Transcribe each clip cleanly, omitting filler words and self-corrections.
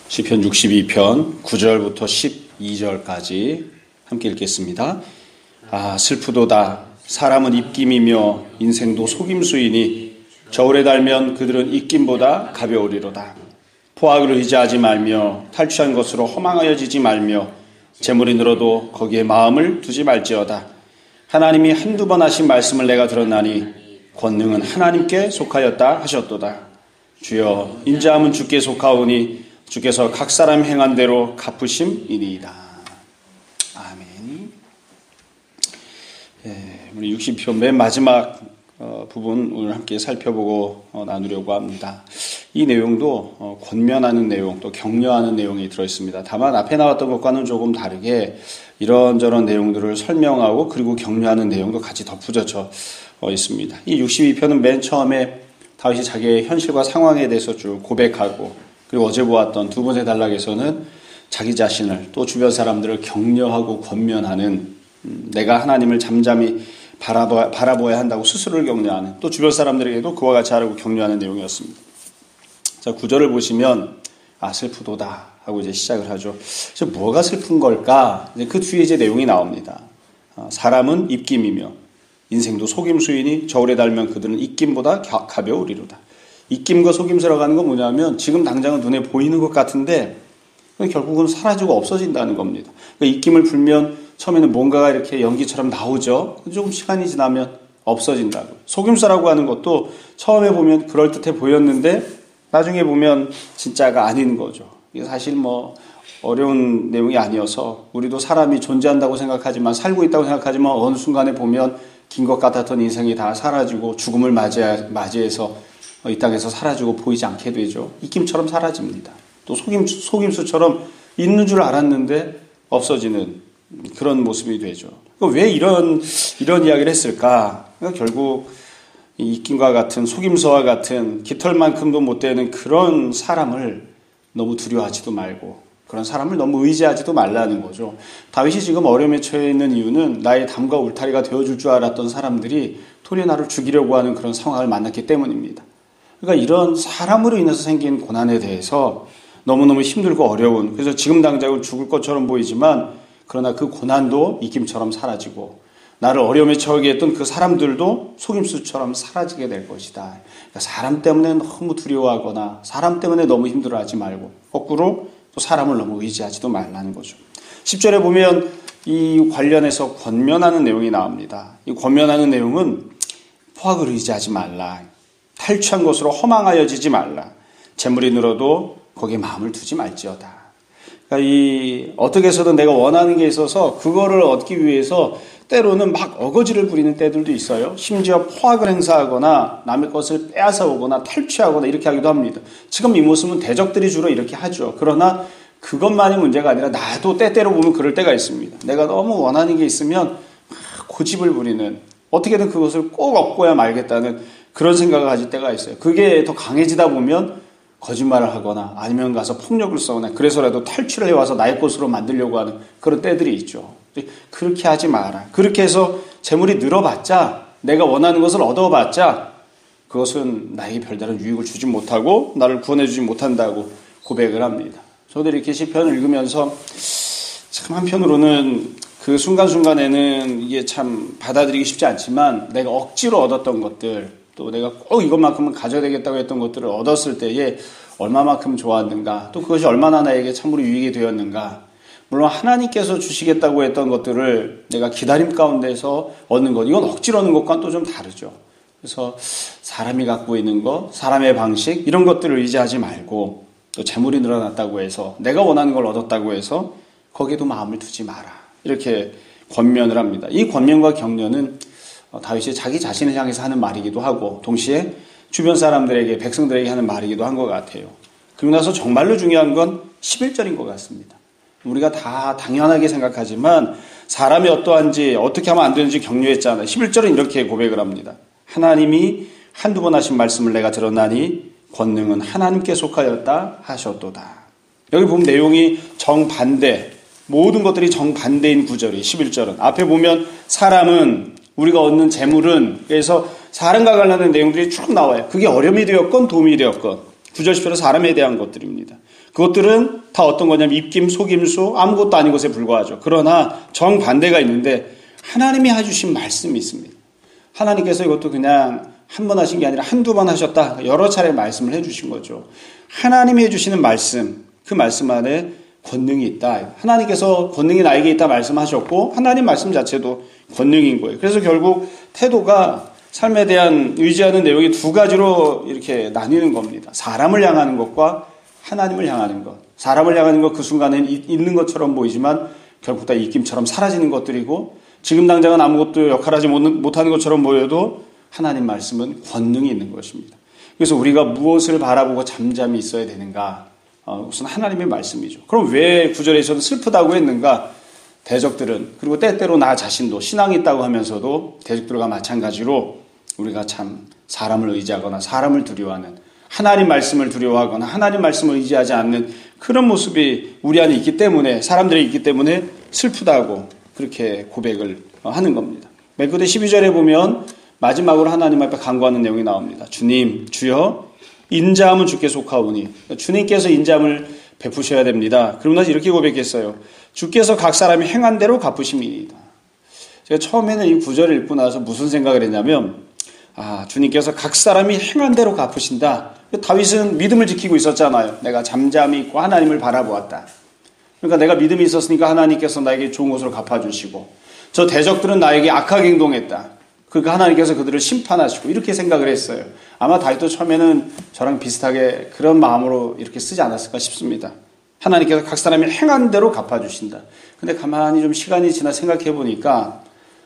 시편 62편 9절부터 12절까지 함께 읽겠습니다. 슬프도다. 사람은 입김이며 인생도 속임수이니 저울에 달면 그들은 입김보다 가벼우리로다. 포악을 의지하지 말며 탈취한 것으로 허망하여지지 말며 재물이 늘어도 거기에 마음을 두지 말지어다. 하나님이 한두 번 하신 말씀을 내가 들었나니 권능은 하나님께 속하였다 하셨도다. 주여 인자함은 주께 속하오니 주께서 각 사람 행한 대로 갚으심이니이다. 아멘. 우리 60편 맨 마지막 부분 오늘 함께 살펴보고 나누려고 합니다. 이 내용도 권면하는 내용, 또 격려하는 내용이 들어있습니다. 다만 앞에 나왔던 것과는 조금 다르게 이런저런 내용들을 설명하고 그리고 격려하는 내용도 같이 덧붙여져 있습니다. 이 62편은 맨 처음에 다윗이 자기의 현실과 상황에 대해서 쭉 고백하고, 그리고 어제 보았던 두 번째 단락에서는 자기 자신을 또 주변 사람들을 격려하고 권면하는, 내가 하나님을 잠잠히 바라보아야 한다고 스스로를 격려하는, 또 주변 사람들에게도 그와 같이 하라고 격려하는 내용이었습니다. 자, 9절을 보시면 슬프도다 하고 이제 시작을 하죠. 뭐가 슬픈 걸까? 이제 그 뒤에 이제 내용이 나옵니다. 사람은 입김이며 인생도 속임수이니 저울에 달면 그들은 입김보다 가벼우리로다. 입김과 속임수라고 하는 건 뭐냐면 지금 당장은 눈에 보이는 것 같은데 결국은 사라지고 없어진다는 겁니다. 그러니까 입김을 불면 처음에는 뭔가가 이렇게 연기처럼 나오죠. 조금 시간이 지나면 없어진다고. 속임수라고 하는 것도 처음에 보면 그럴듯해 보였는데 나중에 보면 진짜가 아닌 거죠. 이게 사실 어려운 내용이 아니어서 우리도 사람이 존재한다고 생각하지만, 살고 있다고 생각하지만 어느 순간에 보면 긴 것 같았던 인생이 다 사라지고 죽음을 맞이해서 이 땅에서 사라지고 보이지 않게 되죠. 입김처럼 사라집니다. 또 속임수처럼 있는 줄 알았는데 없어지는 그런 모습이 되죠. 왜 이런 이야기를 했을까? 결국 이 입김과 같은, 속임수와 같은, 깃털만큼도 못 되는 그런 사람을 너무 두려워하지도 말고, 그런 사람을 너무 의지하지도 말라는 거죠. 다윗이 지금 어려움에 처해 있는 이유는 나의 담과 울타리가 되어줄 줄 알았던 사람들이 도리어 나를 죽이려고 하는 그런 상황을 만났기 때문입니다. 그러니까 이런 사람으로 인해서 생긴 고난에 대해서 너무너무 힘들고 어려운, 그래서 지금 당장은 죽을 것처럼 보이지만 그러나 그 고난도 입김처럼 사라지고 나를 어려움에 처하게 했던 그 사람들도 속임수처럼 사라지게 될 것이다. 그러니까 사람 때문에 너무 두려워하거나 사람 때문에 너무 힘들어하지 말고 거꾸로 또 사람을 너무 의지하지도 말라는 거죠. 10절에 보면 이 관련해서 권면하는 내용이 나옵니다. 이 권면하는 내용은 포악을 의지하지 말라. 탈취한 것으로 허망하여지지 말라. 재물이 늘어도 거기에 마음을 두지 말지어다. 그러니까 어떻게 해서든 내가 원하는 게 있어서 그거를 얻기 위해서 때로는 막 어거지를 부리는 때들도 있어요. 심지어 포악을 행사하거나 남의 것을 빼앗아 오거나 탈취하거나 이렇게 하기도 합니다. 지금 이 모습은 대적들이 주로 이렇게 하죠. 그러나 그것만이 문제가 아니라 나도 때때로 보면 그럴 때가 있습니다. 내가 너무 원하는 게 있으면 고집을 부리는, 어떻게든 그것을 꼭 얻고야 말겠다는 그런 생각을 가질 때가 있어요. 그게 더 강해지다 보면 거짓말을 하거나 아니면 가서 폭력을 써거나 그래서라도 탈취를 해와서 나의 것으로 만들려고 하는 그런 때들이 있죠. 그렇게 하지 마라. 그렇게 해서 재물이 늘어봤자, 내가 원하는 것을 얻어봤자 그것은 나에게 별다른 유익을 주지 못하고 나를 구원해주지 못한다고 고백을 합니다. 저도 이렇게 시편을 읽으면서 참 한편으로는 그 순간순간에는 이게 참 받아들이기 쉽지 않지만 내가 억지로 얻었던 것들, 또 내가 꼭 이것만큼은 가져야 되겠다고 했던 것들을 얻었을 때에 얼마만큼 좋았는가, 또 그것이 얼마나 나에게 참으로 유익이 되었는가. 물론 하나님께서 주시겠다고 했던 것들을 내가 기다림 가운데서 얻는 것, 이건 억지로 얻는 것과는 또 좀 다르죠. 그래서 사람이 갖고 있는 것, 사람의 방식, 이런 것들을 의지하지 말고, 또 재물이 늘어났다고 해서 내가 원하는 걸 얻었다고 해서 거기에도 마음을 두지 마라. 이렇게 권면을 합니다. 이 권면과 격려는 다윗이 자기 자신을 향해서 하는 말이기도 하고 동시에 주변 사람들에게, 백성들에게 하는 말이기도 한 것 같아요. 그리고 나서 정말로 중요한 건 11절인 것 같습니다. 우리가 다 당연하게 생각하지만 사람이 어떠한지, 어떻게 하면 안 되는지 격려했잖아요. 11절은 이렇게 고백을 합니다. 하나님이 한두 번 하신 말씀을 내가 들었나니 권능은 하나님께 속하였다 하셨도다. 여기 보면 내용이 정반대, 모든 것들이 정반대인 구절이 11절은. 앞에 보면 사람은, 우리가 얻는 재물은, 그래서 사람과 관련된 내용들이 쭉 나와요. 그게 어려움이 되었건 도움이 되었건 9절 10절은 사람에 대한 것들입니다. 그것들은 다 어떤 거냐면 입김, 속임수, 아무것도 아닌 것에 불과하죠. 그러나 정반대가 있는데 하나님이 해주신 말씀이 있습니다. 하나님께서 이것도 그냥 한 번 하신 게 아니라 한두 번 하셨다. 여러 차례 말씀을 해주신 거죠. 하나님이 해주시는 말씀, 그 말씀 안에 권능이 있다. 하나님께서 권능이 나에게 있다 말씀하셨고 하나님 말씀 자체도 권능인 거예요. 그래서 결국 태도가 삶에 대한 의지하는 내용이 두 가지로 이렇게 나뉘는 겁니다. 사람을 향하는 것과 하나님을 향하는 것. 사람을 향하는 것 그 순간에는 있는 것처럼 보이지만 결국 다 입김처럼 사라지는 것들이고 지금 당장은 아무것도 역할하지 못하는 것처럼 보여도 하나님 말씀은 권능이 있는 것입니다. 그래서 우리가 무엇을 바라보고 잠잠히 있어야 되는가? 우선 하나님의 말씀이죠. 그럼 왜 구절에서는 슬프다고 했는가? 대적들은 그리고 때때로 나 자신도 신앙이 있다고 하면서도 대적들과 마찬가지로 우리가 참 사람을 의지하거나 사람을 두려워하는 하나님 말씀을 두려워하거나 하나님 말씀을 의지하지 않는 그런 모습이 우리 안에 있기 때문에 사람들이 있기 때문에 슬프다고 그렇게 고백을 하는 겁니다. 맨 끝에 12절에 보면 마지막으로 하나님 앞에 간구하는 내용이 나옵니다. 주님, 주여 인자함은 주께 속하오니 주님께서 인자함을 베푸셔야 됩니다. 그러고 나서 이렇게 고백했어요. 주께서 각 사람이 행한 대로 갚으심이니이다. 제가 처음에는 이 구절을 읽고 나서 무슨 생각을 했냐면 주님께서 각 사람이 행한 대로 갚으신다. 다윗은 믿음을 지키고 있었잖아요. 내가 잠잠히 있고 하나님을 바라보았다. 그러니까 내가 믿음이 있었으니까 하나님께서 나에게 좋은 것으로 갚아주시고 저 대적들은 나에게 악하게 행동했다. 그러니까 하나님께서 그들을 심판하시고 이렇게 생각을 했어요. 아마 다윗도 처음에는 저랑 비슷하게 그런 마음으로 이렇게 쓰지 않았을까 싶습니다. 하나님께서 각 사람이 행한 대로 갚아주신다. 근데 가만히 좀 시간이 지나 생각해 보니까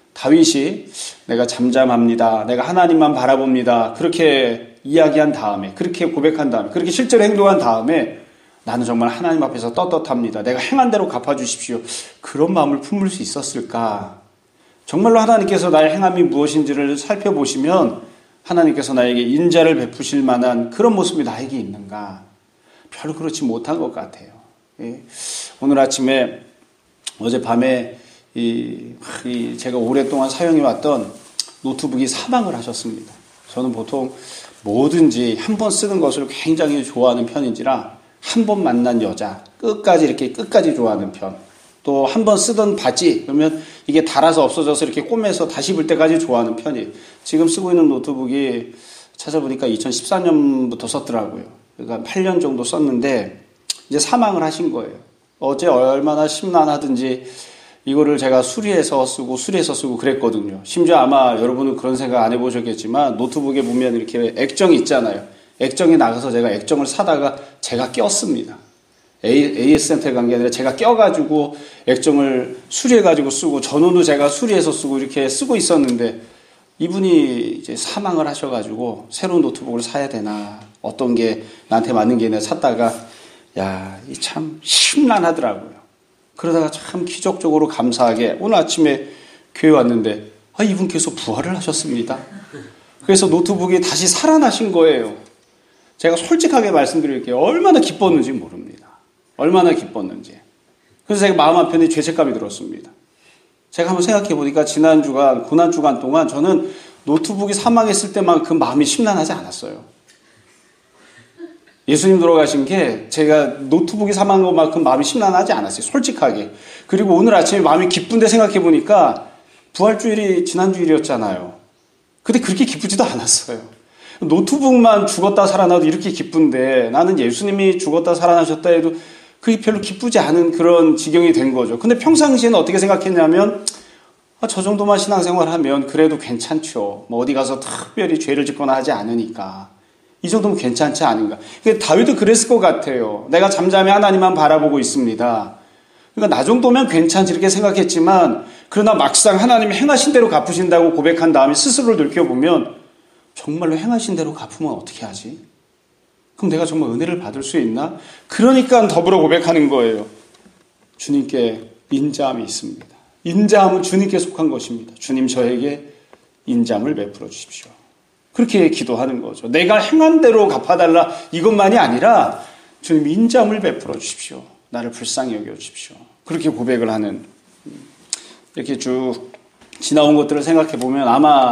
다윗이 내가 잠잠합니다. 내가 하나님만 바라봅니다. 그렇게 이야기한 다음에 그렇게 고백한 다음에 그렇게 실제로 행동한 다음에 나는 정말 하나님 앞에서 떳떳합니다. 내가 행한 대로 갚아주십시오. 그런 마음을 품을 수 있었을까? 정말로 하나님께서 나의 행함이 무엇인지를 살펴보시면 하나님께서 나에게 인자를 베푸실 만한 그런 모습이 나에게 있는가? 별로 그렇지 못한 것 같아요. 오늘 아침에 어젯밤에 제가 오랫동안 사용해왔던 노트북이 사망을 하셨습니다. 저는 보통 뭐든지 한 번 쓰는 것을 굉장히 좋아하는 편인지라 한 번 만난 여자 끝까지 좋아하는 편. 또 한 번 쓰던 바지 그러면 이게 닳아서 없어져서 이렇게 꼬매서 다시 입을 때까지 좋아하는 편이에요. 지금 쓰고 있는 노트북이 찾아보니까 2014년부터 썼더라고요. 그러니까 8년 정도 썼는데 이제 사망을 하신 거예요. 어제 얼마나 심란하든지 이거를 제가 수리해서 쓰고 그랬거든요. 심지어 아마 여러분은 그런 생각 안 해보셨겠지만 노트북에 보면 이렇게 액정이 있잖아요. 액정이 나가서 제가 액정을 사다가 제가 꼈습니다. AS 센터에 간 게 아니라 제가 껴가지고 액정을 수리해가지고 쓰고 전원도 제가 수리해서 쓰고 이렇게 쓰고 있었는데 이분이 이제 사망을 하셔가지고 새로운 노트북을 사야 되나 어떤 게 나한테 맞는 게 있나 샀다가 참 심란하더라고요. 그러다가 참 기적적으로 감사하게 오늘 아침에 교회 왔는데 이분께서 부활을 하셨습니다. 그래서 노트북이 다시 살아나신 거예요. 제가 솔직하게 말씀드릴게요. 얼마나 기뻤는지 모릅니다. 얼마나 기뻤는지. 그래서 제가 마음 한편에 죄책감이 들었습니다. 제가 한번 생각해 보니까 지난 주간, 고난 주간 동안 저는 노트북이 사망했을 때만큼 마음이 심란하지 않았어요. 예수님 돌아가신 게 제가 노트북이 사망한 것만큼 마음이 심란하지 않았어요. 솔직하게. 그리고 오늘 아침에 마음이 기쁜데 생각해 보니까 부활주일이 지난주일이었잖아요. 근데 그렇게 기쁘지도 않았어요. 노트북만 죽었다 살아나도 이렇게 기쁜데 나는 예수님이 죽었다 살아나셨다 해도 그게 별로 기쁘지 않은 그런 지경이 된 거죠. 근데 평상시에는 어떻게 생각했냐면 저 정도만 신앙생활하면 그래도 괜찮죠. 뭐 어디 가서 특별히 죄를 짓거나 하지 않으니까 이 정도면 괜찮지 않은가. 그러니까 다윗도 그랬을 것 같아요. 내가 잠잠히 하나님만 바라보고 있습니다. 그러니까 나 정도면 괜찮지 이렇게 생각했지만 그러나 막상 하나님이 행하신 대로 갚으신다고 고백한 다음에 스스로를 돌이켜보면 정말로 행하신 대로 갚으면 어떻게 하지? 그럼 내가 정말 은혜를 받을 수 있나? 그러니까 더불어 고백하는 거예요. 주님께 인자함이 있습니다. 인자함은 주님께 속한 것입니다. 주님 저에게 인자함을 베풀어 주십시오. 그렇게 기도하는 거죠. 내가 행한 대로 갚아달라 이것만이 아니라 주님 인자함을 베풀어 주십시오. 나를 불쌍히 여겨 주십시오. 그렇게 고백을 하는 이렇게 쭉 지나온 것들을 생각해 보면 아마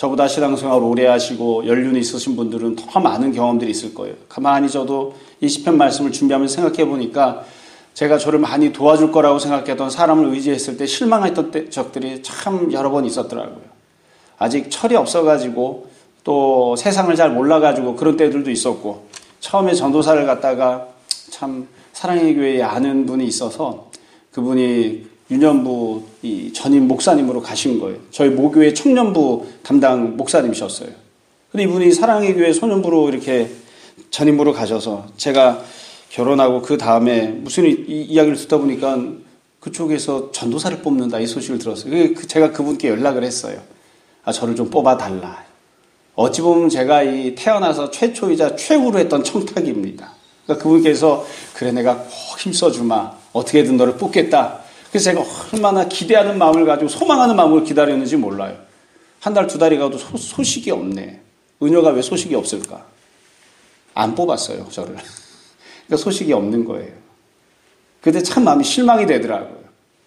저보다 신앙생활 오래 하시고 연륜이 있으신 분들은 더 많은 경험들이 있을 거예요. 가만히 저도 이 시편 말씀을 준비하면서 생각해 보니까 제가 저를 많이 도와줄 거라고 생각했던 사람을 의지했을 때 실망했던 적들이 참 여러 번 있었더라고요. 아직 철이 없어가지고 또 세상을 잘 몰라가지고 그런 때들도 있었고, 처음에 전도사를 갔다가 참 사랑의 교회에 아는 분이 있어서 그분이 유년부 이 전임 목사님으로 가신 거예요. 저희 모교회 청년부 담당 목사님이셨어요. 근데 이분이 사랑의 교회 소년부로 이렇게 전임부로 가셔서 제가 결혼하고 그 다음에 무슨 이야기를 듣다 보니까 그쪽에서 전도사를 뽑는다 이 소식을 들었어요. 제가 그분께 연락을 했어요. 저를 좀 뽑아달라. 어찌 보면 제가 이 태어나서 최초이자 최후로 했던 청탁입니다. 그러니까 그분께서 그래 내가 꼭 힘써주마. 어떻게든 너를 뽑겠다. 그래서 제가 얼마나 기대하는 마음을 가지고 소망하는 마음을 기다렸는지 몰라요. 한 달, 두 달이 가도 소식이 없네. 은효가 왜 소식이 없을까? 안 뽑았어요, 저를. 그러니까 소식이 없는 거예요. 그때 참 마음이 실망이 되더라고요.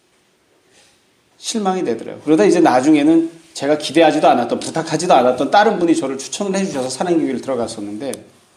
실망이 되더라고요. 그러다 이제 나중에는 제가 기대하지도 않았던, 부탁하지도 않았던 다른 분이 저를 추천을 해주셔서 사랑교회를 들어갔었는데,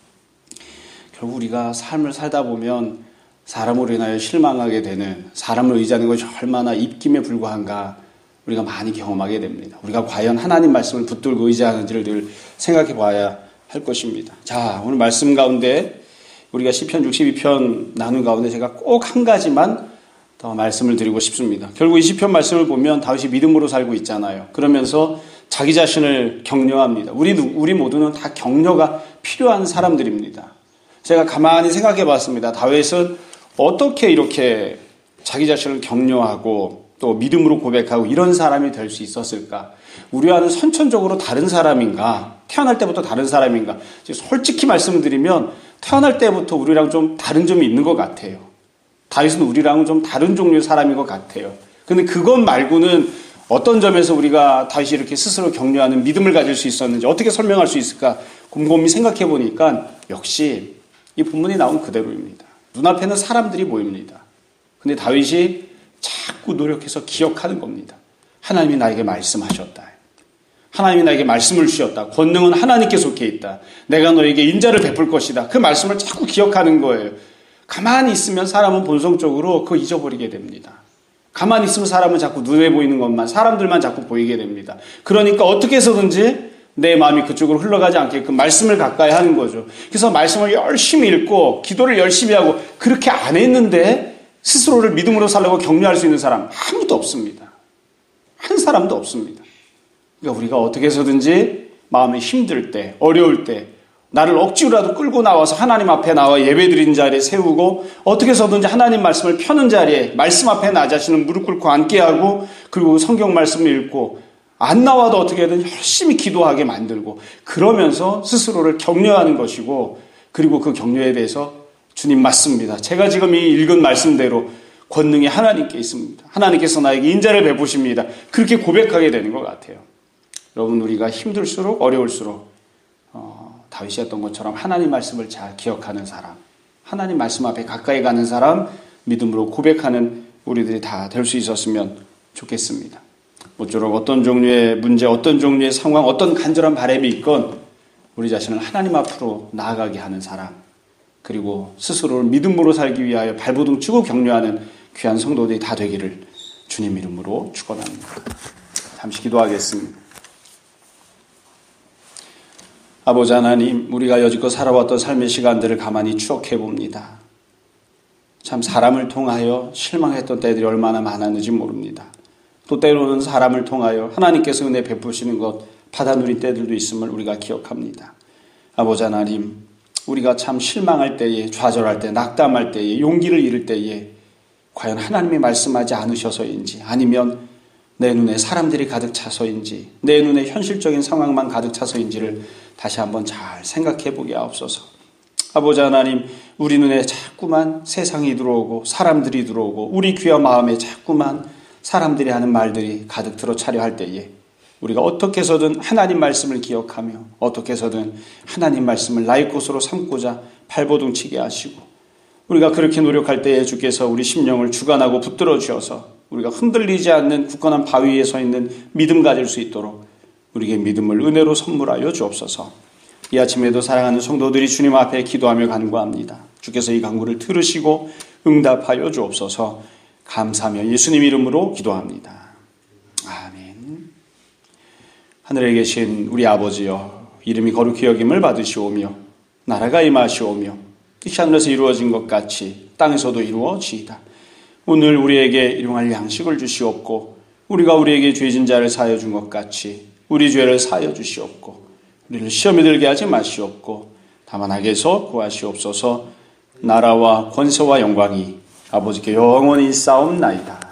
결국 우리가 삶을 살다 보면 사람으로 인하여 실망하게 되는, 사람을 의지하는 것이 얼마나 입김에 불과한가 우리가 많이 경험하게 됩니다. 우리가 과연 하나님 말씀을 붙들고 의지하는지를 늘 생각해 봐야 할 것입니다. 자, 오늘 말씀 가운데 우리가 시편 62편 나눈 가운데 제가 꼭 한 가지만 더 말씀을 드리고 싶습니다. 결국 이 시편 말씀을 보면 다윗이 믿음으로 살고 있잖아요. 그러면서 자기 자신을 격려합니다. 우리 모두는 다 격려가 필요한 사람들입니다. 제가 가만히 생각해 봤습니다. 다윗은 어떻게 이렇게 자기 자신을 격려하고 또 믿음으로 고백하고 이런 사람이 될 수 있었을까? 우리와는 선천적으로 다른 사람인가? 태어날 때부터 다른 사람인가? 솔직히 말씀드리면 태어날 때부터 우리랑 좀 다른 점이 있는 것 같아요. 다윗은 우리랑은 좀 다른 종류의 사람인 것 같아요. 근데 그것 말고는 어떤 점에서 우리가 다윗이 이렇게 스스로 격려하는 믿음을 가질 수 있었는지 어떻게 설명할 수 있을까 곰곰이 생각해 보니까 역시 이 본문이 나온 그대로입니다. 눈앞에는 사람들이 보입니다. 근데 다윗이 자꾸 노력해서 기억하는 겁니다. 하나님이 나에게 말씀하셨다. 하나님이 나에게 말씀을 주셨다. 권능은 하나님께 속해 있다. 내가 너에게 인자를 베풀 것이다. 그 말씀을 자꾸 기억하는 거예요. 가만히 있으면 사람은 본성적으로 그거 잊어버리게 됩니다. 가만히 있으면 사람은 자꾸 눈에 보이는 것만, 사람들만 자꾸 보이게 됩니다. 그러니까 어떻게 해서든지 내 마음이 그쪽으로 흘러가지 않게끔 말씀을 가까이 하는 거죠. 그래서 말씀을 열심히 읽고 기도를 열심히 하고 그렇게 안 했는데 스스로를 믿음으로 살려고 격려할 수 있는 사람 아무도 없습니다. 한 사람도 없습니다. 그러니까 우리가 어떻게 해서든지 마음이 힘들 때, 어려울 때 나를 억지로라도 끌고 나와서 하나님 앞에 나와 예배드리는 자리에 세우고 어떻게 해서든지 하나님 말씀을 펴는 자리에 말씀 앞에 나 자신을 무릎 꿇고 앉게 하고 그리고 성경 말씀을 읽고 안 나와도 어떻게든 열심히 기도하게 만들고 그러면서 스스로를 격려하는 것이고 그리고 그 격려에 대해서 주님 맞습니다. 제가 지금 이 읽은 말씀대로 권능이 하나님께 있습니다. 하나님께서 나에게 인자를 베푸십니다. 그렇게 고백하게 되는 것 같아요. 여러분 우리가 힘들수록 어려울수록 다윗이 했던 것처럼 하나님 말씀을 잘 기억하는 사람, 하나님 말씀 앞에 가까이 가는 사람, 믿음으로 고백하는 우리들이 다 될 수 있었으면 좋겠습니다. 모쪼록 어떤 종류의 문제, 어떤 종류의 상황, 어떤 간절한 바람이 있건 우리 자신을 하나님 앞으로 나아가게 하는 사람, 그리고 스스로를 믿음으로 살기 위하여 발버둥 치고 격려하는 귀한 성도들이 다 되기를 주님 이름으로 축원합니다. 잠시 기도하겠습니다. 아버지 하나님, 우리가 여지껏 살아왔던 삶의 시간들을 가만히 추억해 봅니다. 참 사람을 통하여 실망했던 때들이 얼마나 많았는지 모릅니다. 또 때로는 사람을 통하여 하나님께서 은혜 베푸시는 것 받아 누린 때들도 있음을 우리가 기억합니다. 아버지 하나님, 우리가 참 실망할 때에, 좌절할 때, 낙담할 때에, 용기를 잃을 때에 과연 하나님이 말씀하지 않으셔서인지 아니면 내 눈에 사람들이 가득 차서인지 내 눈에 현실적인 상황만 가득 차서인지를 다시 한번 잘 생각해 보게 하옵소서. 아버지 하나님, 우리 눈에 자꾸만 세상이 들어오고 사람들이 들어오고 우리 귀와 마음에 자꾸만 사람들이 하는 말들이 가득 들어 차려 할 때에 우리가 어떻게 해서든 하나님 말씀을 기억하며 어떻게 해서든 하나님 말씀을 나의 것으로 삼고자 발버둥 치게 하시고 우리가 그렇게 노력할 때에 주께서 우리 심령을 주관하고 붙들어 주셔서 우리가 흔들리지 않는 굳건한 바위 위에 서 있는 믿음 가질 수 있도록 우리에게 믿음을 은혜로 선물하여 주옵소서. 이 아침에도 사랑하는 성도들이 주님 앞에 기도하며 간구합니다. 주께서 이 간구를 들으시고 응답하여 주옵소서. 감사하며 예수님 이름으로 기도합니다. 아멘. 하늘에 계신 우리 아버지여, 이름이 거룩히 여김을 받으시오며 나라가 임하시오며 뜻이 하늘에서 이루어진 것 같이 땅에서도 이루어지이다. 오늘 우리에게 일용할 양식을 주시옵고 우리가 우리에게 죄진 자를 사하여 준 것 같이 우리 죄를 사하여 주시옵고 우리를 시험에 들게 하지 마시옵고 다만 악에서 구하시옵소서. 나라와 권세와 영광이 아버지께 영원히 있사옵나이다.